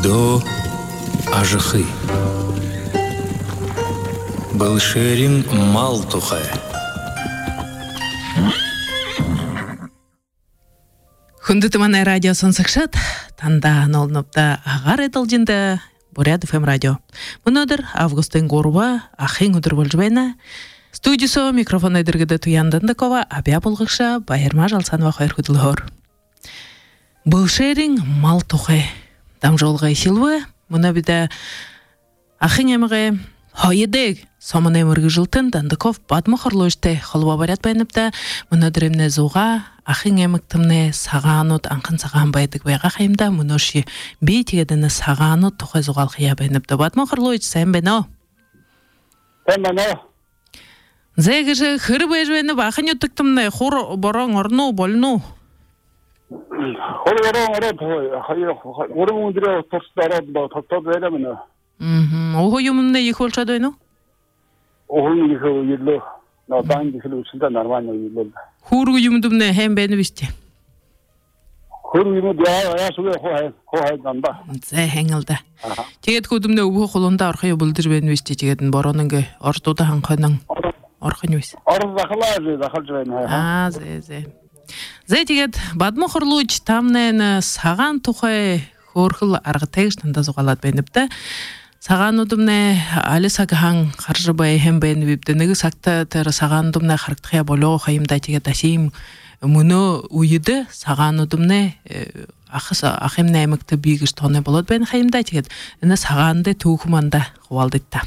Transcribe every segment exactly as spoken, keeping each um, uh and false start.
до ажихы. Былшерин мал тухай. Хүндэтманай радио сонсогчид танда нолнопта агаар эдэлжинде Бурят эф эм радио. Өнөөдөр августын гурав ахын өдөр болж байна. Студиосо микрофон эдэргэдэ Туяндандакова абя булгагша Баярма Жалсанова хоёр хөдөлгөөр. Былшерин мал тухай дамжуулгай шилвэ мына бидэ ахын ямгаа хоёрыг сомоны мөргөжилтэн Дандаков бадмохорлууштэй холбоо бариад байнапта өнөөдөр эмнэ зуга ахын ямагтымны сагаанууд анхан цагаан байдаг байгаа хаймда мөнөөши би тэгээд энэ сагаанууд тухай зугаалах я байнапта бадмохорлууч сайн байна уу? Сайн байна. Зэгэж хэр байж байна бахан ютгтымны хур борон орно болно. Хур борон ороод хоёр уран өндрөө тусдаараад тогтоод байна мөн. Мм. Ого юмнэ их болчиход байна уу? Ого их үйлөө. Надан их үйлсэндээ нормально үйлөө. Хөргө юмдумнэ хэм байна биш үү? Хөргө юм яа яасгүй хоо хоо данда. За хэнгэлдэ. Тэгээд хөдөмнө өвхө хулундаа орох юм бүлдэр байна биш үү? Тэгээд борон ингээ ордуудаа ханханан орох нь биш. Орд захлаа захалж байна. Аа зэ зэ. Зэ тэгээд бадмохорлууч тамнэ сагаан тухай хөөрхөл арга тэгж тандаа зугаалаад байна бдэ. Сагаануудымнэ алисаг хан харж бай хэм байна бибдэ нэг сагта тэр сагаануудымнэ харагдах я болоо хаимда тэгээд дашим мөнөө үедэ сагаануудымнэ ахас ахимнэ аймагт би гэж тооны болоод байна хаимда тэгээд энэ сагаандэ түүх манда хуваалдаа.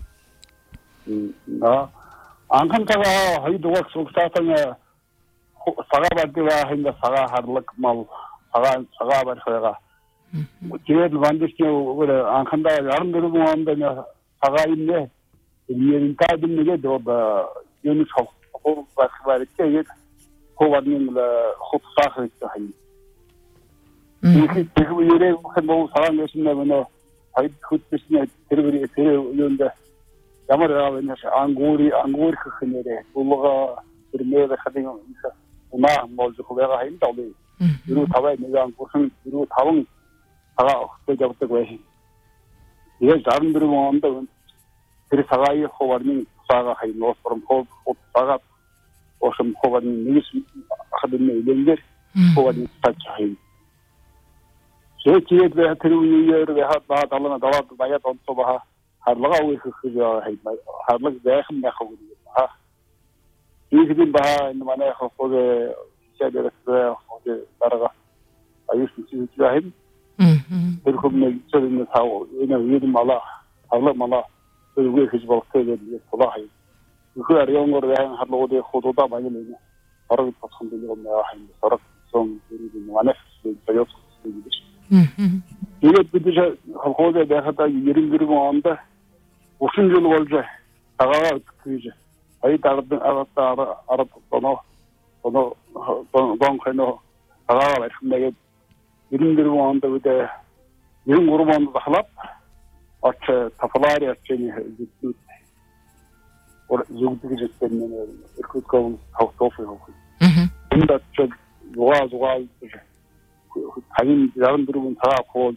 На анхан тага хоёр дугаар сугсаатан сагаа бадгаа хинда сагаа харлаг мал сагаа сагаа бархайга тэгээд вандичны өөр анхандаа яран дөрвөн онд сагаа инне ийм тааdim нэгэд юм шов хоо бахвар тэгээд ховадны хутсах хэвчээ. Тэгээд тэр үеэрээ хэмээн сагаа нэснэ мөн хайд хөтсөснө тэр тэр юунд ямар авэнаш ангуури ангуур хэнэрэ булга тэр нэр хадин унаа молж хуваа хайнда олё. Юу тавай нэг ангуурхан юу таван сагаа өгдөг явдаг байх. Тэгээд зарим дөрвөн онд тэр сагааны ховарны сагаа хайнаас from хов сагаа ошим ховарны нэгс хадны илэнгэр ховарны тач хайн. Тэгээд тэр үеэр яхад баа дална далаад баяа тонцоо баа харлага үех хэж хайд харлаг зайхан байх үг аа. Ийгдэн баа энэ манай ховог шийдэрс хог дарга аюус чинь хайд. Тэр хүмүүс зөвхөн тав энэ үед мала хавла мала тэр үех хэж болохгүй гэдэг тулаа хай. Ихэр янгор яхан харлуудыг худуудаа баян нэг орог тосхон дээр юм аа хай. Орог сон энэ манайх зөв зөв. Тэгээд бид хавхоо байхад ерэн гэрэн онд усан жил болж тагаа гэж ай дард араа араа тоно тоно бон хано тагаа барихнаа ерэн гэрэн онд үед ерэн гурван онд бахлаа оч тафлаари очны зүгт ор зүгт гэж хэлсэн эрхүүд гол тавтоф явах. Энд очиж зугаа зугаа хагин яран дөрвөн таа хоолж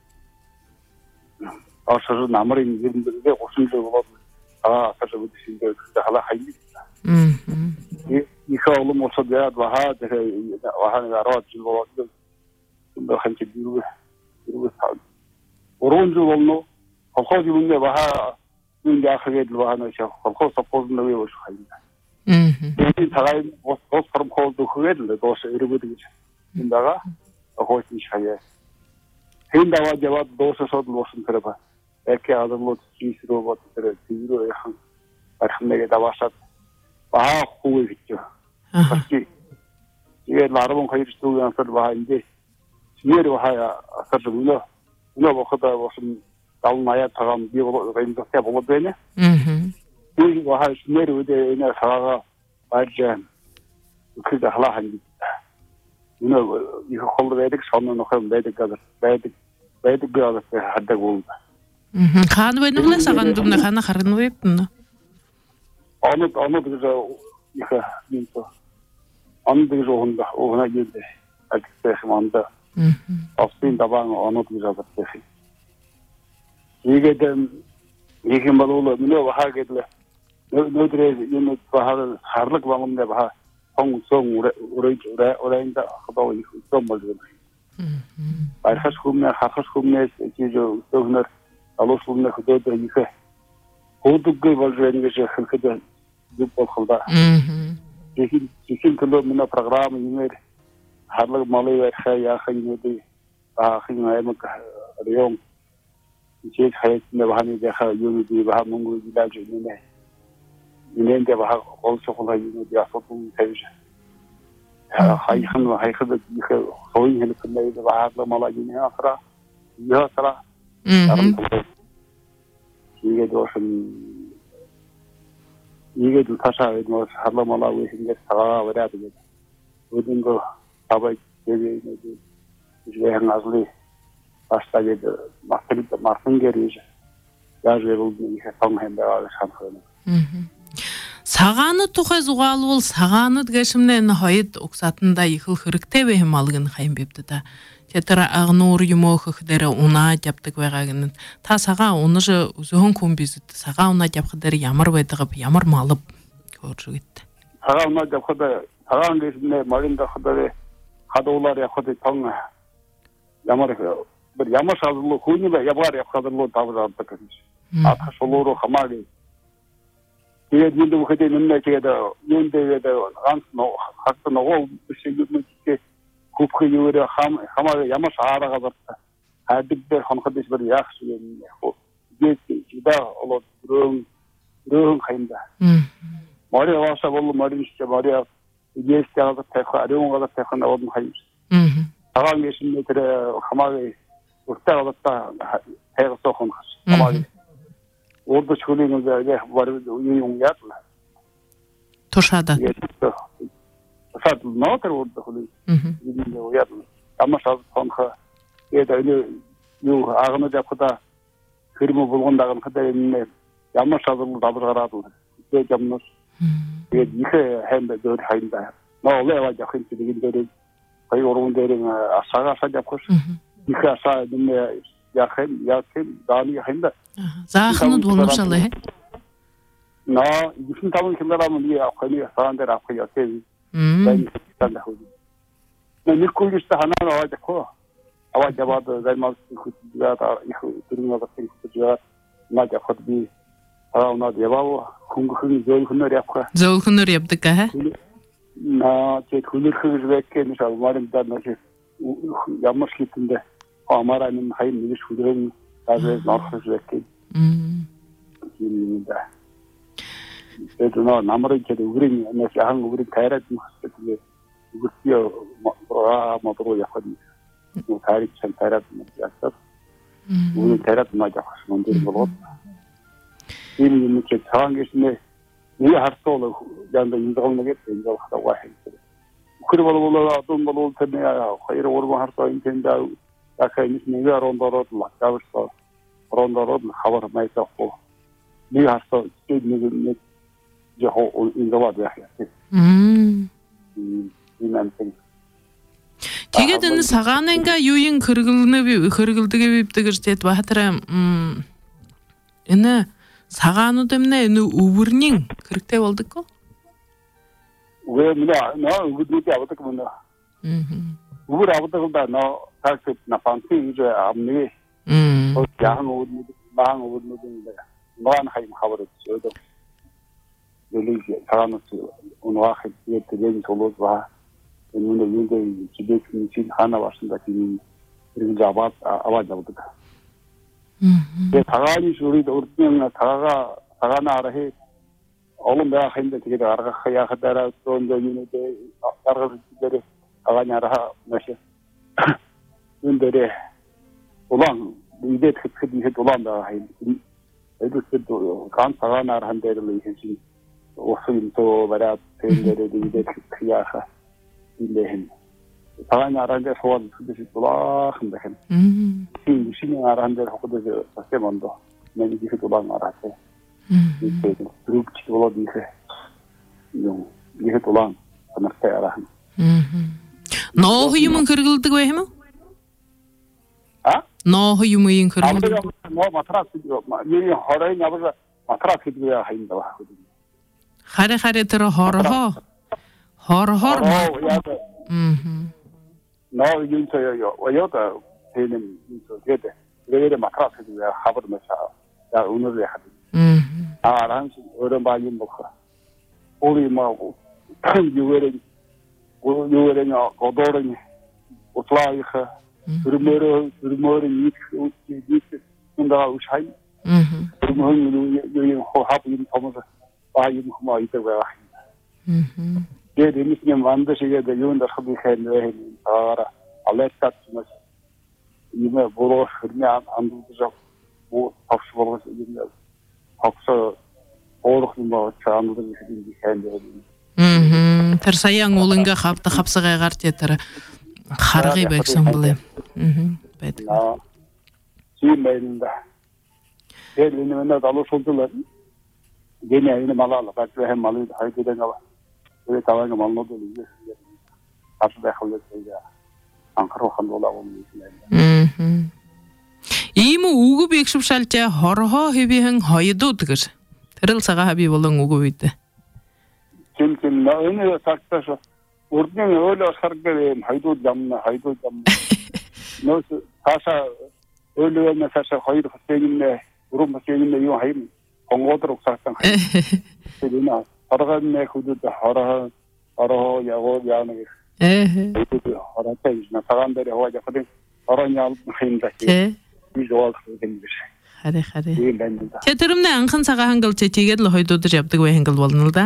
ашиг намрын ерөнхийдөө гусан жил болоод аа асаж үдшиндээ халаа хайли. Мм. Их олон улсад яад бахаа тэгээ ваханы араад жил болоод энэ ханч дөрөв дөрөв таа. Урон жил болно. Холхоо юунэ бахаа энэ яахгээд бахаа шах холхоо сопозны юу болох хайли. Мм. Энэ цагаан ус ус форм хоол дөхөөд л доос өргөд гэж. Энэ дага хойсон шаяа. Хэн даваа яваад доососод луусан тэрба. Эгэ адамууд хийсрөө бод тэр тийрөө яхан архнэгээ даваасаад баа хүү гэж. Ахи. Тэгээд арван хоёр зүг ансал баа энэ. Нэр баа асар өгнө. Өнөө бохоо босон давн аяа цагаан би энэ дэхэ болоод байна. Мм. Би баа нэр үдэ энэ цагаага баажан. Үхэл халаа хань. Өнөө их хол байдаг сонно нөх байдаг гэдэг байдаг байдаг гэдэг хаддаг уу. Мм. Хаан вэнэглэ саган дүмнэ хана харна вэпнэ. Онод онод гэж их юм то. Онд гэж онда онаа гэдэг агтэх манда. Мм. Авсын даван онод гэж авдаг. 이게 된 이게 말로 민호 하게들 너들의 유닛 바하를 하르락 방음내 바 홍송 우레 우레 우레 우레인다 하고 이거 좀 멀리 음 알하스 굽네 하하스 굽네 지저 저는 알로스 굽네 그도 이게 고득게 벌주는 게 그렇게 좀 걸다 음 지금 지금 그 민호 프로그램 이메일 하르락 말이 해야 하이는데 아 그냥 뭐 용 이제 하이는 바하니 제가 유닛이 바 뭔가 이다주 있는데 이년대 바 also 콜라 유닛이 아소통 되죠. 하이хан 하이хад их 소위 해는 근데 바하도 말아지네 아스라 이하스라 음 이게 도슨 이게 두 타사에 뭐 하나 말하고 있는 사가 버려야 되겠다. 모든 거 답을 되게 이제 항아슬이 아스타게 마스터리 마스터게리지 야제를 이렇게 통한다고 생각하는. 음. Сағаны тухай зуғалы бол сағаны дгешімнен хайд оқсатында ихыл хырыкте бехем алгын хайм бепті да. Тетіра ағнур юмо хыхдері уна жаптық вайғагынын. Та саға оны жы үзуғын көмбезді. Саға уна жапқыдері ямар байдығып, ямар малып көржі кетті. Саға уна жапқыды, саға үндесінде малында қыдары қадолар яқыды тоң ямар бір ямар шазылы көйні бә ябар яқыдырлы табы жабды көміз. Атқа шолуыру қамағы. 이게 민도 그때 맨날 제가 연대에다 안노 학도 노고 시기는 이게 kupke yure ham hamare yama sahara gabarta hadibde hanqadish bir yaxshi ho geti juda olot rum rum khaynda mari wasa bolu mari işte mari yeste gabar tekha arun gabar tekha nawdum khayn tagal mesin metre hamare urta gabarta tega sokhun khas hamare orada çölüğünde var uyuyun yatla Toşada Toşada ne kadar orada kılıyor uyuyun yatla ama şaz sonka eda öyle yu ağını yapıda kırmı bulğundağın kadarıyla ama şazılı dabır karadı bir camnos bir yıkı hem de dört hayında ne oluyor var yakın dediğin böyle kayı orun derin aşağı aşağı yapmış yıkı aşağı dinle yakın yakın dağını yakında Zahını dolmuşalı he? Na, bütün tamam kimlerden diye akıllı sarandır akıllı sevi. Ben sen de oldu. Ne nikul işte hanan avacı ko. Avacı badı zaman kutucular da durumda da kutucular naca kutbi. Ona diye baba kungu kungu zor kunur yapka. Zor kunur yaptık ha? Na, şey kunur kunur bekke misal umarım da ne yanlış gittiğinde amaranın hayır ne şudurum bazı narkoz bekke. 음. 그래도 나 나머지 우리 내가 한 우리 가야지 그게 우리요 뭐 뭐로 약간 뭐 가야지 참 가야지 맞았어. 우리 가야지 맞아 하시면 되는 거고. 이미 이렇게 상황 계시네. 이 할소로 잔다 인정하는 게 된다고 하다고 했어요. 그리고 뭐라 어떤 걸로 때문에 거기로 오르고 할수 있는데 약간 이제 론도로 막다서 론도로 하버 많이 썼고 네 할수 있는 게 저 인도가 돼야 돼. 음. 이만큼. Тегеден саганенга юйын кыргылны кыргылдыгы биптигир тет бахатра м эне сагану демне эне убурнин кырыкте болдук-ко? 왜 мына на убурнити абатык мына. Мм. Убур абатыгында на таксып на панти иже амны. Мм. О ян убурнити баан убурнити нуан хайм хабар өтсөдө. Велиге саганысы унуахит ертеден толоз ба. Эне юнде жибекин чин хана башында кийин бир жабат аваз алдык. Мм. Э тагаани шуриде уртнен тага тагана арахи олун баа хайнда тиге арга хая хадара тондо юнде арга жибери тагаани араха мәше. Юндере улан биде тхиди улан да хай. Эдүсөд кан тагана архандерли хин 오스인 또 말아 된데를 이제 크야하 이래hen 사람이 알아는데 소원 그듯이 돌아 한다 한 음. 이 신이 알아는데 하고도 사세 먼저 내가 이게 돌아 말았대. 음. 이제 그룹 치고로 이제 용 이게 돌아 하나씩 알아. 음. 너 후임은 그러글dık 왜해모? 아? ноохо юмын 아버지가 хөрөнд. 뭐 마트라스 이 허라인 아버지가 마트라스 그야 하인다 봐. Харе харе тэр хорхоо. Хорхоор. 어, 야, Мм. 너 윤서요. 왜요다 되는 윤서 되대. 왜래 마트라스 그야 하버드 마차. 야, 오늘에 하든. Мм. 아, 란시 어른 바이 먹고. 우리 뭐고. 유월에 유월에냐 고도르니. 오플라이ха. Rumore, rumore niet, niet, inderdaad, hoe schijn. Mhm. Rumore, jullie hebben jullie Thomas, waar jullie maar iets hebben. Mhm. Dit is niet een wonder, ze hebben jullie dat gebeurd hebben. Maar alles dat maar, je moet vooral niet aan aan doen zo, hoe afspraken ze jullie, afspraken, oorlog maar samen doen ze die hebben. Mhm. Тэр саян уулынга хавта хавсага гартетер. Харгый байсан булы. Mhm. Байдаг. Аа. Симэйнда. Тэр энэ нэг алуу шулдулаа. Гэнэ энэ малаа бат хэм малын хайдэн гава. Тэр таван малнууд нь ас байхлаа тэгээ анхруу хандуулаа юм юм. Mhm. Ийм үгүй бигшвшалжа хорхоо хэвийн хоёдууд гэж. Тэр л цагаа хаби болон үгүй үйдэ. Тим тим энэ сакташ урдны өөлөө саргэр хайдууд ямна хайдууд ямна. Нөөс таашаа өөлөө насаашаа хоёр хөстэйнэ урам хөстэйнэ юу хайм гонгодрог сартан хай. Тэр оргонны хөдөд хороо ороо явоо яана гэх. Ээ. Ороотой юм цагаан дээр яваа яхад орооняал хинда. Тэ. Би жоо гэдэг. Харе харе. Тийм байна. Тэрмнэ анхан цагаа хангал чи тэгээд л хоёдуудаж явдаг бай хангал болно л да.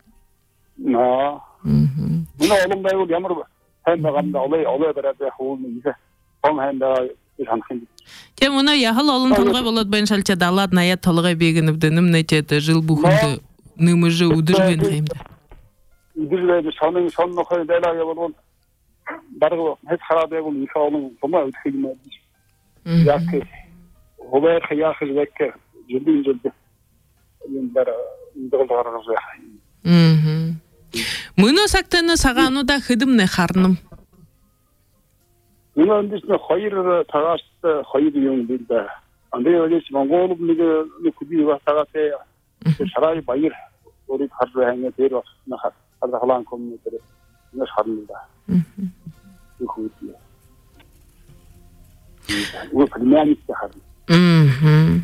Аа. Mhm. Миний олон байвал ямар хайм байгамда олой олой бараад хуулна гэсэн. Том хаймда их ханхин. Тэм өнөө яхал олон толгой болоод байна шалча далаад наяа толгой бигэнэвдэ нэм нэчэд жил бүхэнд нэмэж өдөргөн хэмдэ. Өдөргөө сонин соннохой дайлаа явал бараг хэт хараад байвал их олон томоо өгөх юм байна. Яг ховэр хаяах зэрэг жилдин жилдэ юм дараа энэ гаргаж байгаа. Mhm. Мөнөө сагтаны сагаануудаа хэдэмнэ харнам. Энэ өндөрт хоёр тагаас хоёр юм билдэ. Андээ өөрөс Монгол нэг нэг хүби басаагатай шарай баяр өөрийг харж байгаа дээр бас нахад халаан коммунитер нэг харнаа. Mhm. Их үгүй. Уу фэмианист харна. Mhm.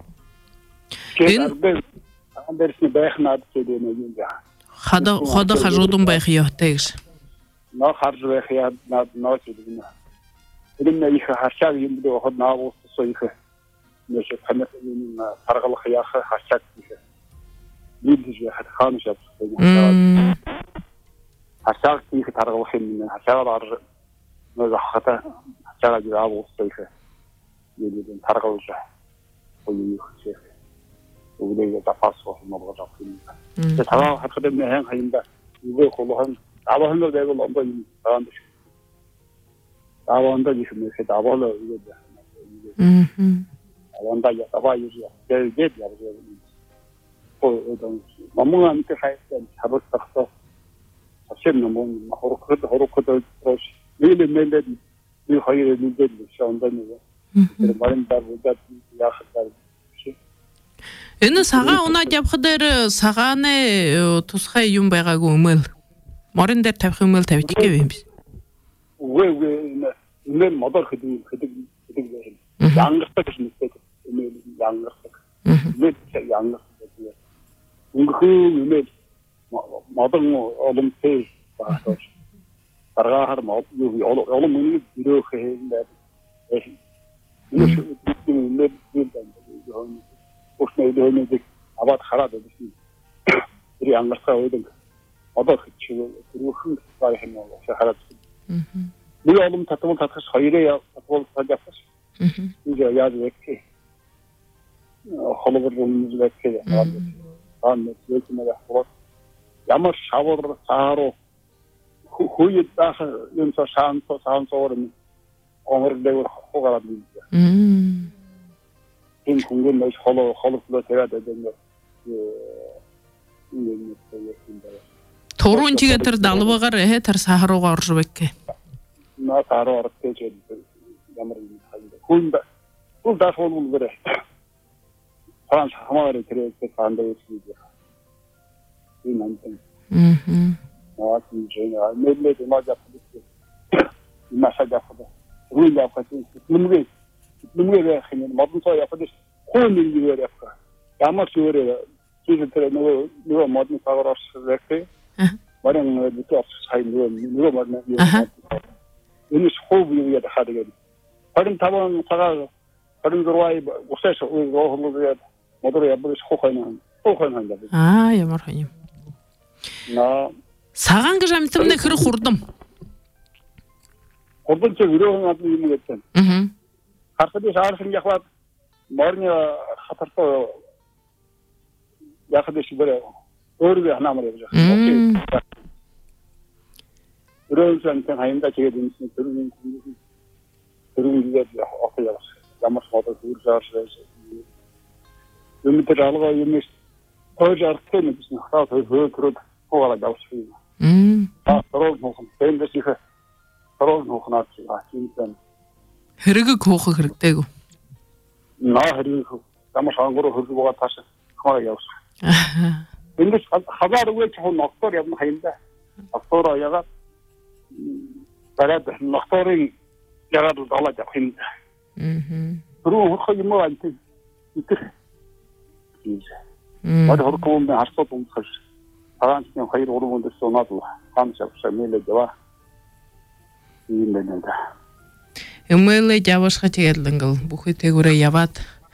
Энэ андерс не байхнаад гэдэг юм яа. Хада хада хажуудун байх ёотайгш. Но харж байх яа наад нөөц гэдэг юм. Энэ их харчааг юм дөө хад наагуус их нэш хамт юм таргалах яах харчааг их. Нийлж яхад хаан шат. Харчааг их таргалах юм харчаагаар нэг хата харчаагаа яагуус их. Нийлж таргалж уу их. 우리가 다 파스워 먹어서 잡습니다. 그 다가 하거든 행 하인다. 이거 고로한 아버한도 되고 넘버 사람들. 아버한도 있으면 그 아버로 이거. Mhm. 아버한다 야 아버 유지야. 제일 제일 아버지. 그 어떤 너무한 그 하여튼 잡았어. 사실 너무 호로코도 호로코도 그렇지. 이게 맨날 이 하이를 이제 시원다는 거. 그 말은 다 보다 야하다. Энэ сагаа унаад явхадэр сагааны тусгай юм байгаагүй өмөл. Морин дээр тавих өмөл тавьчих гэв юм биш. Үгүй үгүй энэ модор хэдэг хэдэг хэдэг юм. Янгартаг гэж нэсдэг. Энэ янгартаг. Нэг янгартаг. Өнгөхөн энэ модон олимпиад багтаж. Баргаар мод юу олон миний өрөөх юм байна. Энэ энэ энэ Ушны дээнэг аваад хараад байсан. Тэр янгарсаа уудаг. Одоо хичээл түрүүхэн баг юм уу хараад. Mhm. Нэг олон татвал татгах хоёроо татвал татгах. Mhm. Ингээ яаж вэ? Холбор юм зүйлээ аваад. Аа нэг зүйл аваад. Ямар шавар сааруу хүйд даах юм цаа шаан цаан цоорын омөрдөг хогараад юм. Mhm. ин 공군 너 холо холосло тэраад байдаг юм юм юм. Турун чигээ тэр далбагаар ээ тэр сахаруугаа орж бэкэ. На тароо орж ямар юм хайдаг. 혼다 혼다 손을 그래 사람 사마를 그렇게 간다 했습니다. 이 남편 음. 나왔으면 제가 매일매일 맞아 보고 마사지 하고 우리 아파트 눈물이 눈물이 하는 모든 소리 아파트 혼을 이어야 돼. 아마 소리가 지금 들어 너 너 모든 사고를 했을 말은 그 사이 너 너 맞나 이미 호흡이 이게 하게 돼. 다른 답은 사가 다른 거와의 옷에서 우리가 하는 모두를 yap을 호하는 호하는 한다. 아, 야마라님. 나 사간 그 잠이 때문에 그를 고르듬. 어떤 쪽 위로 하는 있는 것 같은. 음. 가서도 잘 생각하 머리가 하터서 약하듯이 그래. 어르게 하나 말이죠. 음. 그런 상태 하인다 제가 되는 그런 그런 게 어때요? 아마 서도 그렇죠. 유미들 알고 유미 어제 아침에 무슨 하다 그 그런 거가 나왔어요. 음. 아, 서로 무슨 밴드시 서로 무슨 하지? 아, 진짜. 흐르그 고고 그렇대고. 나 흐르고 아마 상고로 흐르고 다시 그만하게 했어. 근데 하다를 왜 저런 넉돌이 없는 하인다. 넉돌아 야가 바라도 넉돌이 야가도 달라져 힘다. 음. 그리고 거기 뭐 안지 이때 이제 맞아 그렇게 보면 할 수도 없어. 사람이 거의 오르면 됐어 나도 감사 없어 밀려와 이면다. 음элэ явашха тэгэлэнгэл бүхий тэгүрэ яваад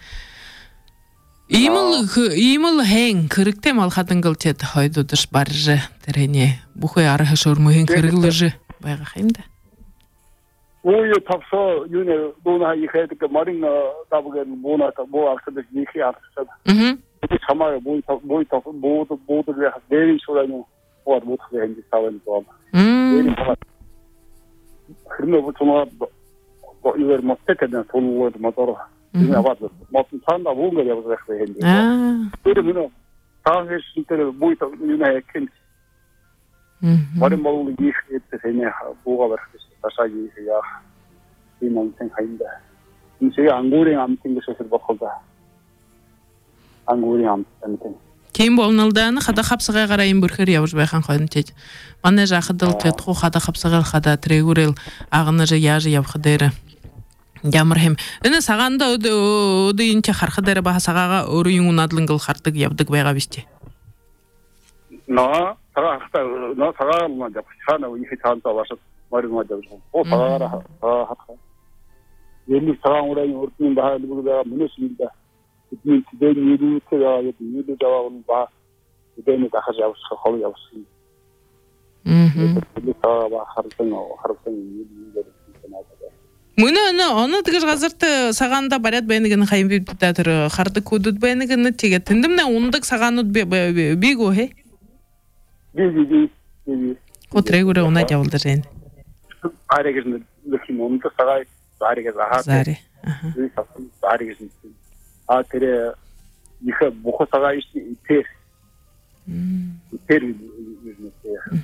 имэл имэл хэн кэрэгтэй мал хадангал тэд хойдодш барж тэрэний бүхий арах шөрмөхийн кэрэглэж байгаа юм да. 오히려 탑서 윤에 노나 이해도 그 머리나 답게 뭐나가 뭐 알서도 이해 알서. 음. 그 참아요 뭐이 뭐이 모두 모두를 내리 소라니 뭐 못하게 했는지 사원 좀. 음. 그러면 뭐 뭐 이거 뭐 때때는 돈을 뭐더러. 이거 봐도 뭐 산다 뭔가 되고 그래 했는데. 아. 그러면 다음에 진짜로 뭐이 또 윤에 큰 음. 머리 먹을 이해 때문에 뭐가 그렇게 다시 야 이만 생각인데 이제 안고리 암팅 것을 바꿔다 안고리 암팅 Ким болналдан хада хапсыга карайын бүрхөр явж байхан хойн тед. Манай жахадыл тед ху хада хапсыгал хада трегүрэл агны жа яж явхадэр. Ямар хэм. Эне саганда өдүнче хархадэр ба сагага өрүн унадлынгыл хартыг явдаг байга бисти. 나 사가 나 사가 뭐 하나 이게 찬다 와서 머리 맞아. 어 사가라. 아 하다. 얘는 사랑으로 얼른 봐 누구가 무너진다. 이 집에 일이 있어야 일이 잡아온 봐. 이제는 다 하자 없어. 거기 없어. 음. 이제 다 하루는 하루는 일이 Мына аны тигез газырты саганда барат бенеген хайм биптатыр харды кудут бенеген теге тиндимне ундык саганут бигу хе. биби биби. Котрегуре уна жавылдырын. 아래에는 이렇게 몸도 사가 아래에서 하고 Зари. 그래서 아래에서 아 그래 이거 먹고 사가 있지 테 음. 테리 이제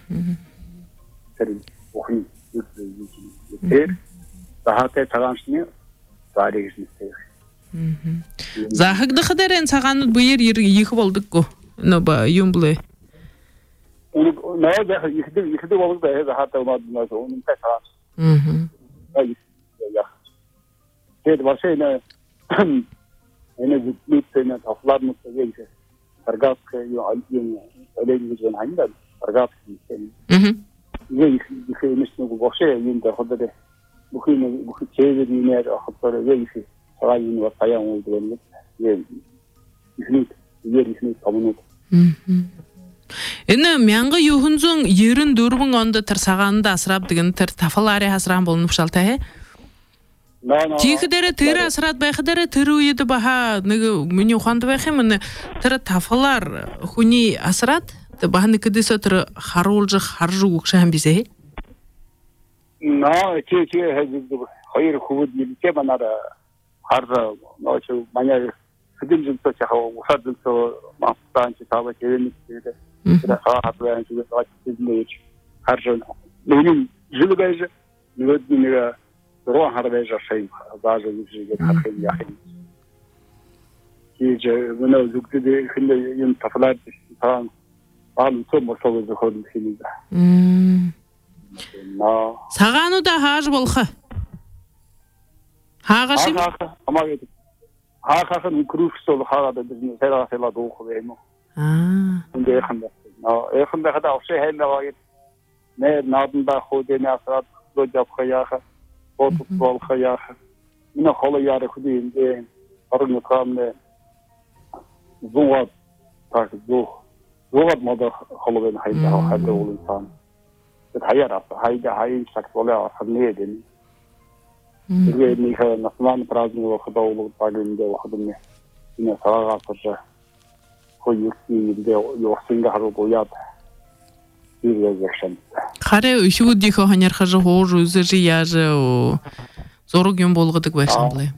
테리 오히 이제 테 다한테 사간스니 아래에서 테 음. Захагды хадерен саганут быйыр их болдукку. Но ба юмблы. 오늘 나가 이거 이거 먹어도 해서 하다 맞나서 오늘 때 사. 음. 아이 야. 제가 와서는 얘네 밑에는 aflarını söyleyince targat yo alın öyle 아니다. targat 음. 이게 이게 무슨 거 혹시 인데 호들에 무슨 무슨 제대로네 하더라 왜 이게 사람이 와 사양 오는 예. 이게 이게 이게 너무 음. Эне мянга юхунзун ерин дөрбүн онда тир саганда асрап деген тир тафалари хасран болуп шалта хе. Тихидере тир асрат байхидере тир уйды баха неге мени уханды байхи мен тир тафалар хуни асрат бахны кыдыса тир харулжы харжу укшан бизе. На че че хазды хайр хувуд билке банара харжа ночу маня 그들 좀 저하고 우사들 저 마스탄치 타고 제일 밑에 그래서 하드라인 쪽에 같이 있는 하르전 너는 줄베즈 너도 내가 روح هربيجا شيء بعض الجزء الحقيقي يا أخي يجي من الوقت ده خلنا ينتقلات إنسان قال ثم صوب الدخول في ذا. نا. ساقانو ده هاج بالخ. هاغشي. هاغ أما يد. هاغ هاغ نكروف صوب هاغ ده بزنس هذا في لا دوخ بينه. آه. عندي خمسة. نا خمسة هذا أوشي هلا وايد. نه نادن ده خودي ناسرات لوجاب خياخة. بوت خياخة. من خلا ياري خدي عندي. أرجو كامل. زوات تاك زو زوات ماذا خلوين هيدا هذا هو الإنسان الحياة هيدا هاي شخص ولا خلني دني اللي نيها نسمان برازن وخدا ولو تاجين ده وخدمه إنه سراغ فرجة هو يكفي ده يوصينه هذا بويات يرجعشن خير شو بدي خو هنير خرج هو روزي ياج و زورق يوم بولغدك باشنبله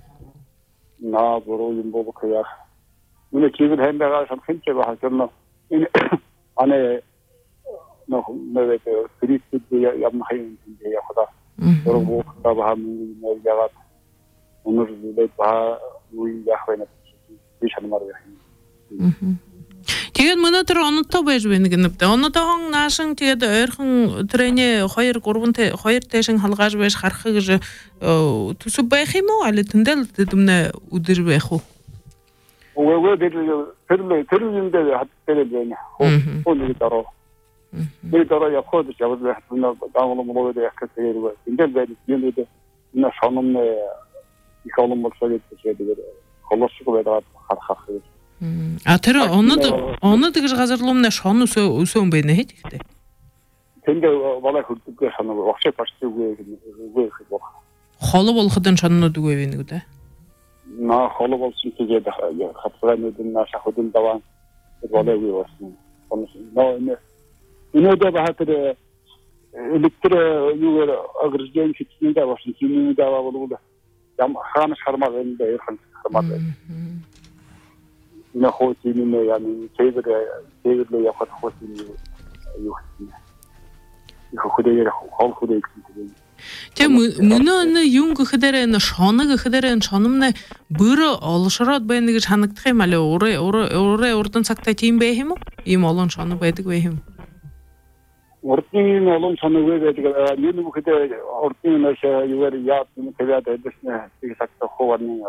نا زورق يوم بولغ يا من كيفن هم بقى عشان خنتي بقى كنا أنا نه نه فريق يا يا محيين يا خدا ربو طبعا من الجوات ونرجو لي بها ويا خوينا ليش هنمر يعني تيجي من ترى أنا طبيعي بين جنبته أنا تهون ناشن تيجي أرخن تريني خير قربون ت خير تيشن حلقاش بيش خرخج تسبب خيمو على تندل تدمنا ودير بيخو وهو ده ترى ترى يندل حتى ترى يعني هو هو اللي ترى اللي ترى يأخذ شيء بس إحنا دعونا ملوه ده يحكي كثير ويندل بعد يندل ده إن شانهم يخلون مصاري كثير ده خلاص شو بعد خر خر أترى أنا ده أنا ده كش غزر لهم نشانو سو سوم بينه هيك ده تندل والله كنت كده شانو وحشة فاشتي ويه ويه خد خاله والخدن شانو دوه بينه ده ما خلوا بالسن تجد خطرنا بدنا شاخدين دوام ولا ويوصلون ما إنه إنه ده بهاتر الكتر يقول أغرجين في تين ده وشين تين ده ولا جام خامس حرمة غين ده خمس حرمة غين إنه خوتي منه يعني كيف ده كيف له يأخذ خوتي يوخسنا يأخذه يأخذ خوده يكسبه те мына юнг хидерэ на шоныг хидерэ шономна бүр олшроод байна гэж ханагдах юм аа урэ урэ урдан цагтаа тийм байх юм уу ийм олон шоног байдаг байх юм урдын олон шоног байдаг нэг хидэ урдын нэш юуэр яат юм тавиад байснаа тийм цагтаа ховарны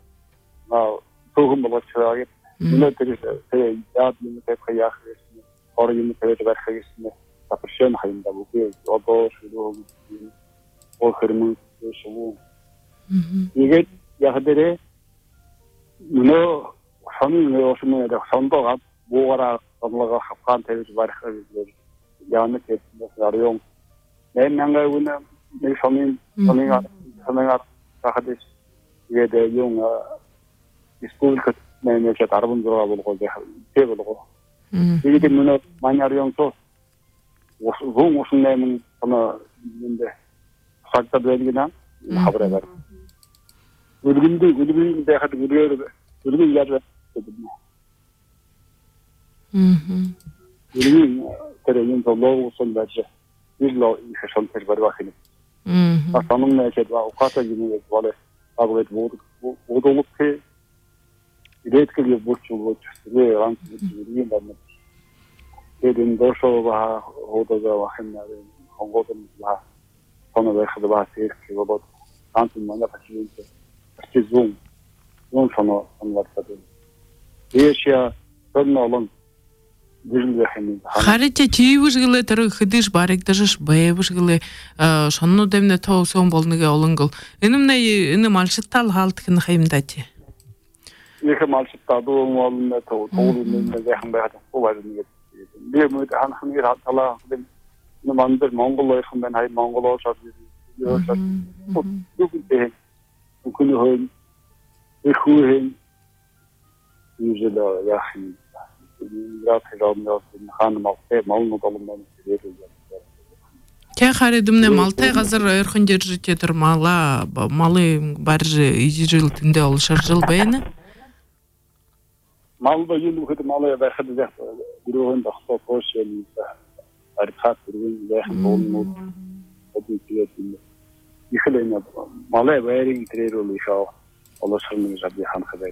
на төгөн болчихлоо энэ тэр яат юм тавих яах гэсэн орон юм тавиад байх гэсэн тапшэн хайнда бүгэ одоо шүлөө وخرمون شو يجد يهدره منو حمل وشمه ده صندوق بورا صندوق خفقان تيجي بارخ يعني كده اليوم لأن أنا ونا نشامين شامين شامين تاخدش يده يوم سكول كت ما نشأ تعرفون زرا بالقول ده كيف بالقول يجد منو ما نعرفون تو وهم وشنا من أنا من ده خاطر بيجينا خبره بار ودين دي ودين ده خد ودين ودين يجوا تبنا امم ودين ترى يوم الله وصل بجه يلا يخشون تجربة واحدة امم أصلاً ما يجد وقاطع جميل ولا أبغى بود بودولك في إيدك اللي بوتشو بوتشو سوي رانس ودين ده إيدين دوشوا بها هو ده واحد من هون ده أنا باخذ بقى سير في وضع كانت المانيا فكرين في زوم زوم شنو أنا بتفضل ليش يا صرنا لون بيجي الحين خارج تي وشغلة ترى خديش بارك تجش باي وشغلة شنو دمنا تو سوم بالنجا أولنجل إنه من إنه مالشت تال حالت كنا خيم داتي ليه مالشت تادو مال تو طول من زي هم بعد هو هذا النجا ليه مود عن خمير هذا الله خدم نماندر مونغول يخم بين هاي مونغول شاد يوشاد يمكن ده ممكن هون يخوهن يوجد يا أخي لا تجاوب لا خان مالتي مال نضل من كبير كي خارج من مالتي غزر يرخن جرجت تر مالا مالي برج يجرل تندي أول شرجل بينه مال بيجي وقت مالي بيخد ده يروحون دخلوا فوش يعني أرخص يروحون ده يخلون مود أبي كذا ихлэне малай байрын тэрээр ишоо олошрны жабди хан хавай.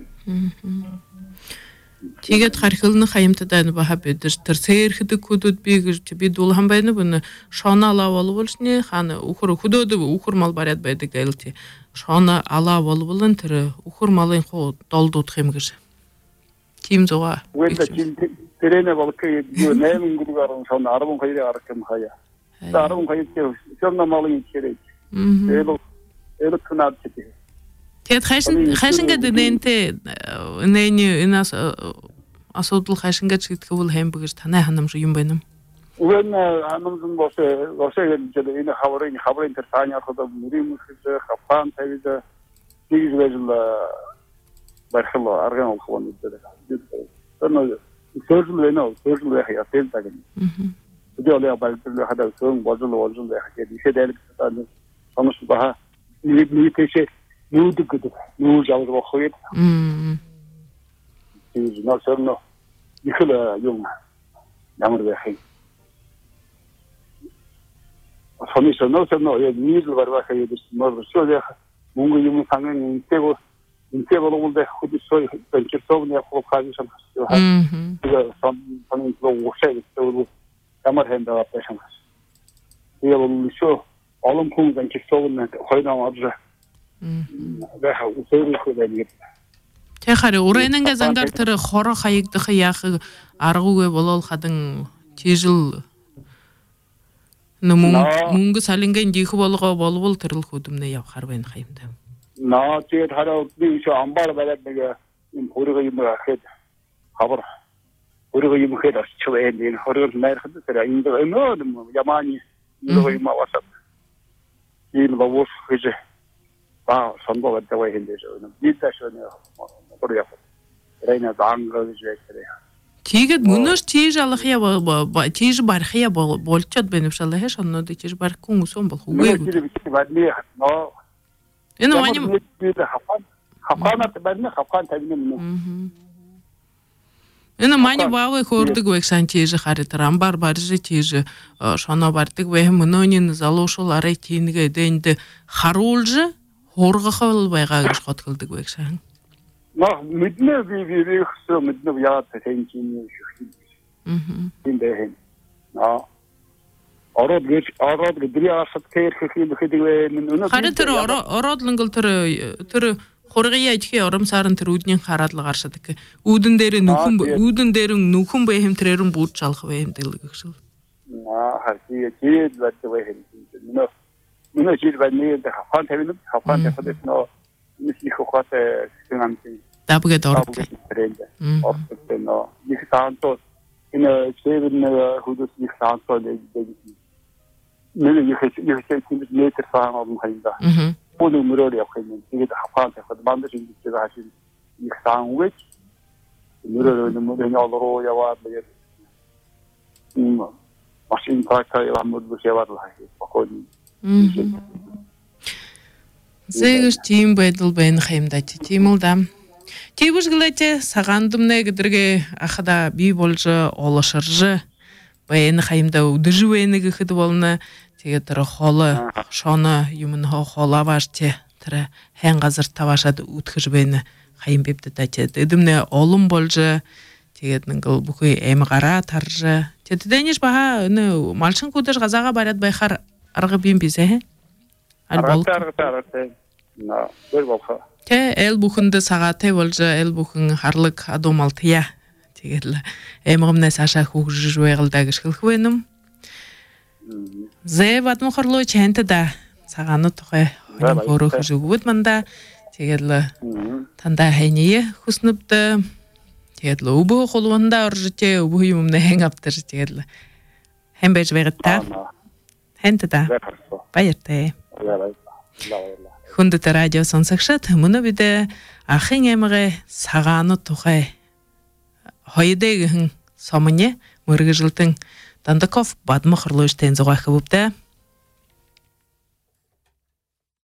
Тэгээд хархилны хаямтаа баха бид тэр сэрхэд хөдөд би би дулхан байна бүн шона алаа болволшны хан үхэр хөдөд үхэр мал бариад байдаг гэлти шона алаа болволн тэр үхэр малын хуу долдуудах юм гэж тийм зуга үедээ тийм тэрэнэ болкээ юу наймын гүргээр шона арван хоёрын арах юм хаяа арван хоёрын шона малын чирээ эло эло тунаад чиг тэгээд хайшин хайшингаа дэнтэй нээний энэс асуудал хайшингаа гэдэг бол хэмбэгэр танай ханамж юм байна. Уэн ханамжын бос босээ гэдэг энэ хаврын хаврын тэр тааны ахад мөрийн мөхөж хапан тавид тийж байжл бархал арган олхон гэдэг. Тэр сөрл вэнэ сөрл байх ясэл таг. Тэгээд олоо балбар хадаа сөн божл божл байх гэдэг. Ихэд айлг тань сонос баха нэг нэг тийш Нүүдэг гэдэг. Нүүж авах байхгүй. Мм. Тийм нөө сөрнө ихэл юм ямар байх юм. Хонис нөө сөрнө яг нийл барвах гэдэг нөө шоолох мөнгө юм сангийн интэйг интэйг болгуулдаг хөдөлсөй бэнчэртог яг хоо хаажсан хэвчээ. Мм. Тэгээд сон сон лөө уушаа гэдэг ямар хэмдээ авсан. Тэгээд бол шо олон хүн бэнчэртог нь хойноо авч Бэха үсэрэх үү. Тэгэхээр урэнэнгэ зангаар тэр хороо хаягдах яах аргуугээ болол хадан тийжл мөнгө салингийн дих болгоо болвол тэрл хөдөлмнө явахар байна хаямдаа. Наа тэгээд хараа би ч амбар бараад нэг юм хөргө юм ахэд хавар хөргө юм хэд очив энэ хөргө найрхад тэр энд өнөө ямааны нөгөө юм аваад ийм бавууш гэж 아, 선거 같다고 했는데 저는 비슷하셔네. 그래요. 그래나 당가지 그래요. Тэгээд мөнөөр тийж алах я тийж барах я болчод байна вшалаа хэш онод тийж барах хүн өсөн болох үгүй. Энэ вани хапан хапанат байна хапан тавина. Энэ мани баавыг хөөрдөг байсан тийж хараад рамбар барж тийж шоноо бардаг байх мөнөөний залуушул арай тийнгээ дэнд харуулж Хоргохол байгаа гэж хотголдог байсан. Наа мэднэ би би ихсэ мэднэ яа тань чинь шүү. Мм. Тийм байх. Наа. Ороод гэж ороод бидний асад тэрх хийх гэдэг вэ? Харин тэр ороод лангал тэр тэр хургая идэхи оромсаар нь тэр үүдний хараалга гаршдаг. Үүдэн дээр нүхэн үүдэн дээр нүхэн бэхэм тэрэрэн бууж алах бэхэм дэлгэх шүү. Наа харьяа жид бат бэхэм. Нөө Мөн жил байна да хаан тавина хаан тавьдаг нөө нэг хохот сэнамти табгээд ордог. Ордог нөө нэг таанто энэ севэн худус нэг таанто нэг нэг нэг нэг метр саан олон хайнда. Пүн мөрөөр явах юм. Тэгээд хаан тавьдаг бандаж ингэж хашин нэг саан үеч мөрөөр мөрөөр ялруу яваад тэгээд машин парктай амууд яваад лахи бохони Зэгэр тийм байдал байна хаямдаа чи тийм л да. Тийвэргэлээ сагандмнэ гэдэргээ ахада би болж олошорж байна хаямдаа өдөрж байна гэхэд болно. Тэгээд тэр хоолой шоно юм нь хоолаваар чи тэр хэн газар таваашаад үтгэж байна хаям бивдэдэ чи эдэмнэ олон болж тэгээд нэгэл бүхий эм гараа тарж тэгээд дэнийш баха нэ малчин кудэж газаага бараад байхаар арга бим бизэ арга арга арга на бэр бохо тэ эл бүхэнд сагаатай болж эл бүхэн харлаг адуумалтя тэгэл эмгэмнээс ашаа хүүгж байгалдаа гэж хэлэх вэ нэм зэ батмон хорлоо чэнтэда цагаанууд тухай хөөрөх зүгүүд манда тэгэл тандаа хайние хүснэвд тэгэл өвөө холвонда оржтэй өвөө юмнэ хэн автар тэгэл хэн байж байгаад та Хэнтэда баяртай. Хүндэт радио сонсогчид мөн бид ахын эмгэ сагаанууд тухай хоёрдэгэн сомны мөргөжлөлтөн Дандаков бадмахрлууштай зугаах хөвдөө